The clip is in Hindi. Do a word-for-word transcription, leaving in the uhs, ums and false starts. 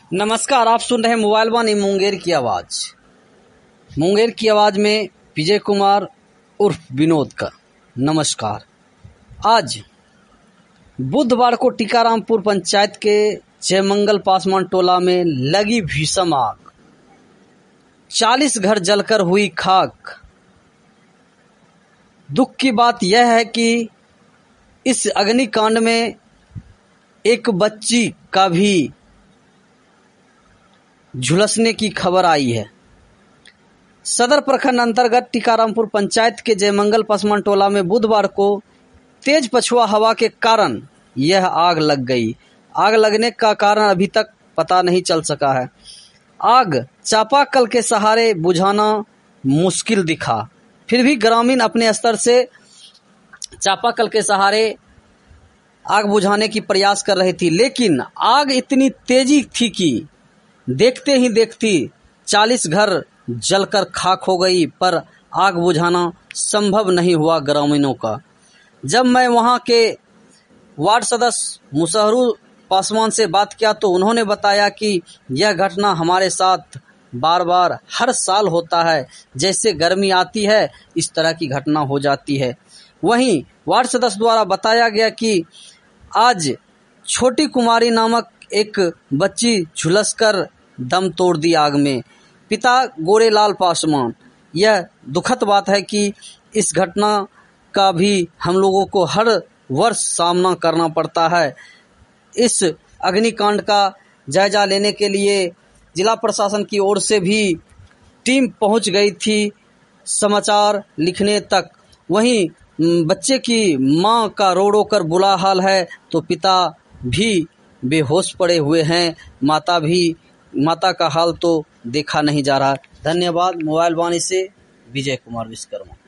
नमस्कार, आप सुन रहे हैं मोबाइल वाणी मुंगेर की आवाज। मुंगेर की आवाज में विजय कुमार उर्फ विनोद का नमस्कार। आज बुधवार को टीकारामपुर पंचायत के जयमंगल पासवान टोला में लगी भीषण आग, चालीस घर जलकर हुई खाक। दुख की बात यह है कि इस अग्निकांड में एक बच्ची का भी झुलसने की खबर आई है। सदर प्रखंड अंतर्गत टीकारामपुर पंचायत के जयमंगल पासवान टोला में बुधवार को तेज पछुआ हवा के कारण यह आग लग गई। आग लगने का कारण अभी तक पता नहीं चल सका है। आग चापाकल के सहारे बुझाना मुश्किल दिखा, फिर भी ग्रामीण अपने स्तर से चापाकल के सहारे आग बुझाने की प्रयास कर रही थी, लेकिन आग इतनी तेजी थी कि देखते ही देखती चालीस घर जलकर खाक हो गई, पर आग बुझाना संभव नहीं हुआ ग्रामीणों का। जब मैं वहां के वार्ड सदस्य मुसहरू पासवान से बात किया तो उन्होंने बताया कि यह घटना हमारे साथ बार बार हर साल होता है, जैसे गर्मी आती है इस तरह की घटना हो जाती है। वहीं वार्ड सदस्य द्वारा बताया गया कि आज छोटी कुमारी नामक एक बच्ची झुलसकर दम तोड़ दी आग में। पिता गोरेलाल पासवान। यह दुखद बात है कि इस घटना का भी हम लोगों को हर वर्ष सामना करना पड़ता है। इस अग्निकांड का जायजा लेने के लिए जिला प्रशासन की ओर से भी टीम पहुंच गई थी समाचार लिखने तक। वहीं बच्चे की मां का रो रो कर बुरा हाल है तो पिता भी बेहोश पड़े हुए हैं। माता भी माता का हाल तो देखा नहीं जा रहा। धन्यवाद। मोबाइल वाणी से विजय कुमार विश्वकर्मा।